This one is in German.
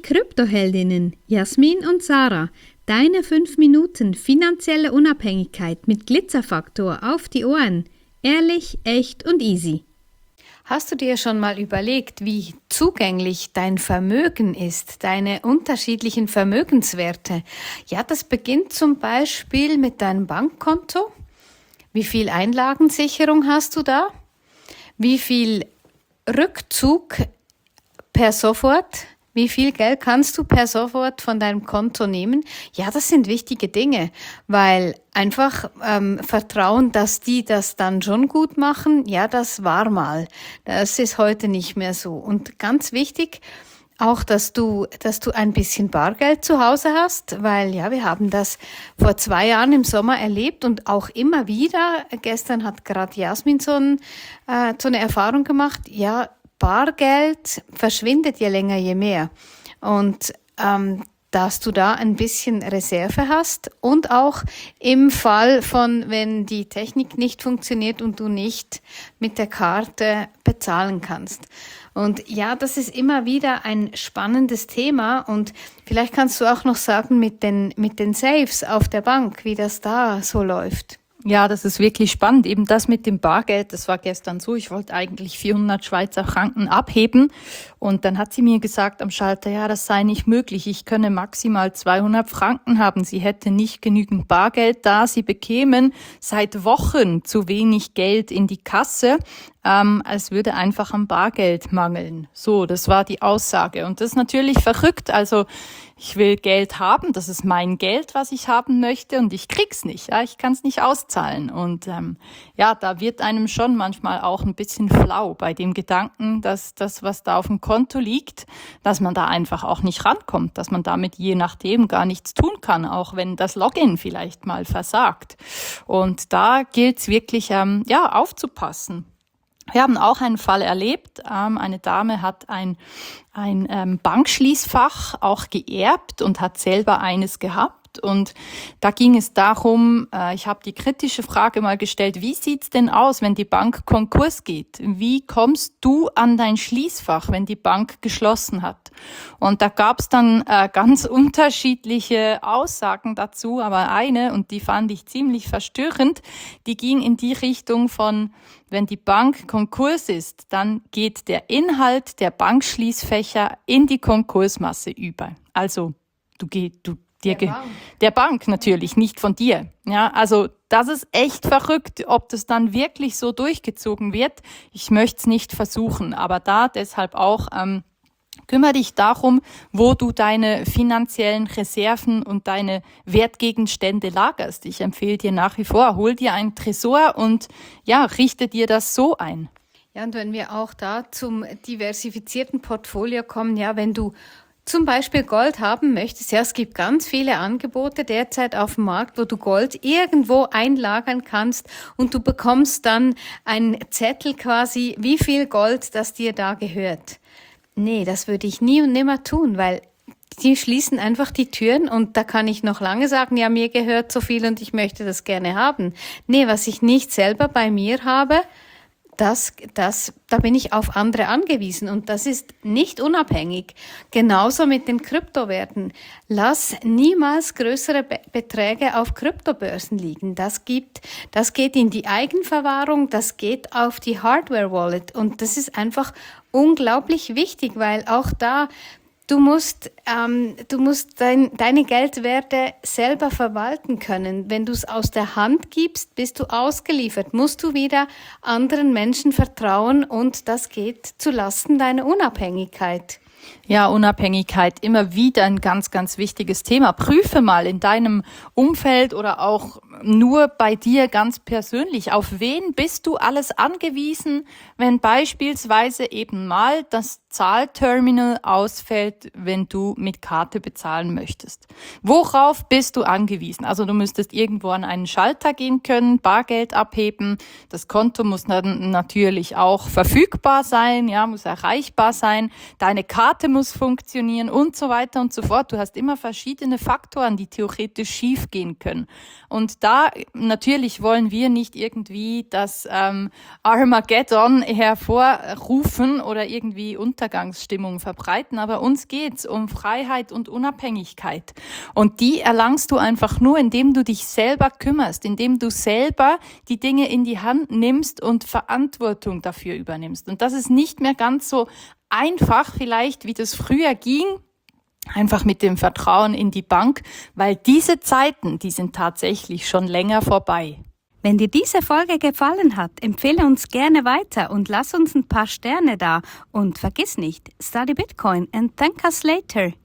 Kryptoheldinnen Jasmin und Sarah, deine 5 Minuten finanzielle Unabhängigkeit mit Glitzerfaktor auf die Ohren. Ehrlich, echt und easy. Hast du dir schon mal überlegt, wie zugänglich dein Vermögen ist, deine unterschiedlichen Vermögenswerte? Ja, das beginnt zum Beispiel mit deinem Bankkonto. Wie viel Einlagensicherung hast du da? Wie viel Rückzug per sofort? Wie viel Geld kannst du per sofort von deinem Konto nehmen? Ja, das sind wichtige Dinge, weil einfach Vertrauen, dass die das dann schon gut machen, ja, das war mal. Das ist heute nicht mehr so. Und ganz wichtig, auch, dass du ein bisschen Bargeld zu Hause hast, weil ja, wir haben das vor 2 Jahren im Sommer erlebt und auch immer wieder. Gestern hat gerade Jasmin so eine Erfahrung gemacht. Ja, Bargeld verschwindet je länger, je mehr. Und dass du da ein bisschen Reserve hast und auch im Fall von, wenn die Technik nicht funktioniert und du nicht mit der Karte bezahlen kannst. Und ja, das ist immer wieder ein spannendes Thema und vielleicht kannst du auch noch sagen mit den Safes auf der Bank, wie das da so läuft. Ja, das ist wirklich spannend. Eben das mit dem Bargeld, das war gestern so. Ich wollte eigentlich 400 Schweizer Franken abheben. Und dann hat sie mir gesagt am Schalter, ja, das sei nicht möglich. Ich könne maximal 200 Franken haben. Sie hätte nicht genügend Bargeld da. Sie bekämen seit Wochen zu wenig Geld in die Kasse. Es würde einfach am Bargeld mangeln. So, das war die Aussage. Und das ist natürlich verrückt. Also ich will Geld haben, das ist mein Geld, was ich haben möchte und ich krieg's nicht. Ja, ich kann es nicht auszahlen. Und ja, da wird einem schon manchmal auch ein bisschen flau bei dem Gedanken, dass das, was da auf dem Konto liegt, dass man da einfach auch nicht rankommt, dass man damit je nachdem gar nichts tun kann, auch wenn das Login vielleicht mal versagt. Und da gilt's wirklich, ja, aufzupassen. Wir haben auch einen Fall erlebt. Eine Dame hat ein Bankschließfach auch geerbt und hat selber eines gehabt. Und da ging es darum, ich habe die kritische Frage mal gestellt, wie sieht's denn aus, wenn die Bank Konkurs geht? Wie kommst du an dein Schließfach, wenn die Bank geschlossen hat? Und da gab's dann ganz unterschiedliche Aussagen dazu, aber eine, und die fand ich ziemlich verstörend, die ging in die Richtung von, wenn die Bank Konkurs ist, dann geht der Inhalt der Bankschließfächer in die Konkursmasse über. Also der Bank natürlich, nicht von dir. Ja, also das ist echt verrückt, ob das dann wirklich so durchgezogen wird. Ich möchte es nicht versuchen, aber da deshalb auch kümmere dich darum, wo du deine finanziellen Reserven und deine Wertgegenstände lagerst. Ich empfehle dir nach wie vor, hol dir einen Tresor und ja, richte dir das so ein. Ja, und wenn wir auch da zum diversifizierten Portfolio kommen, ja, wenn du zum Beispiel Gold haben möchtest, ja, es gibt ganz viele Angebote derzeit auf dem Markt, wo du Gold irgendwo einlagern kannst und du bekommst dann einen Zettel quasi, wie viel Gold das dir da gehört. Nee, das würde ich nie und nimmer tun, weil die schließen einfach die Türen und da kann ich noch lange sagen, ja, mir gehört so viel und ich möchte das gerne haben. Nee, was ich nicht selber bei mir habe, da bin ich auf andere angewiesen und das ist nicht unabhängig. Genauso mit den Kryptowerten. Lass niemals größere Beträge auf Kryptobörsen liegen. Das geht in die Eigenverwahrung, das geht auf die Hardware-Wallet und das ist einfach unglaublich wichtig, weil auch da Du musst deine Geldwerte selber verwalten können. Wenn du es aus der Hand gibst, bist du ausgeliefert. Musst du wieder anderen Menschen vertrauen und das geht zu Lasten deiner Unabhängigkeit. Ja, Unabhängigkeit, immer wieder ein ganz, ganz wichtiges Thema. Prüfe mal in deinem Umfeld oder auch nur bei dir ganz persönlich, auf wen bist du alles angewiesen, wenn beispielsweise eben mal das Zahlterminal ausfällt, wenn du mit Karte bezahlen möchtest. Worauf bist du angewiesen? Also du müsstest irgendwo an einen Schalter gehen können, Bargeld abheben. Das Konto muss dann natürlich auch verfügbar sein, ja, muss erreichbar sein. Deine Karte muss funktionieren und so weiter und so fort. Du hast immer verschiedene Faktoren, die theoretisch schief gehen können. Und da natürlich wollen wir nicht irgendwie das Armageddon hervorrufen oder irgendwie Untergangsstimmung verbreiten, aber uns geht's um Freiheit und Unabhängigkeit. Und die erlangst du einfach nur, indem du dich selber kümmerst, indem du selber die Dinge in die Hand nimmst und Verantwortung dafür übernimmst. Und das ist nicht mehr ganz so einfach vielleicht, wie das früher ging, einfach mit dem Vertrauen in die Bank, weil diese Zeiten, die sind tatsächlich schon länger vorbei. Wenn dir diese Folge gefallen hat, empfehle uns gerne weiter und lass uns ein paar Sterne da. Und vergiss nicht, study Bitcoin and thank us later.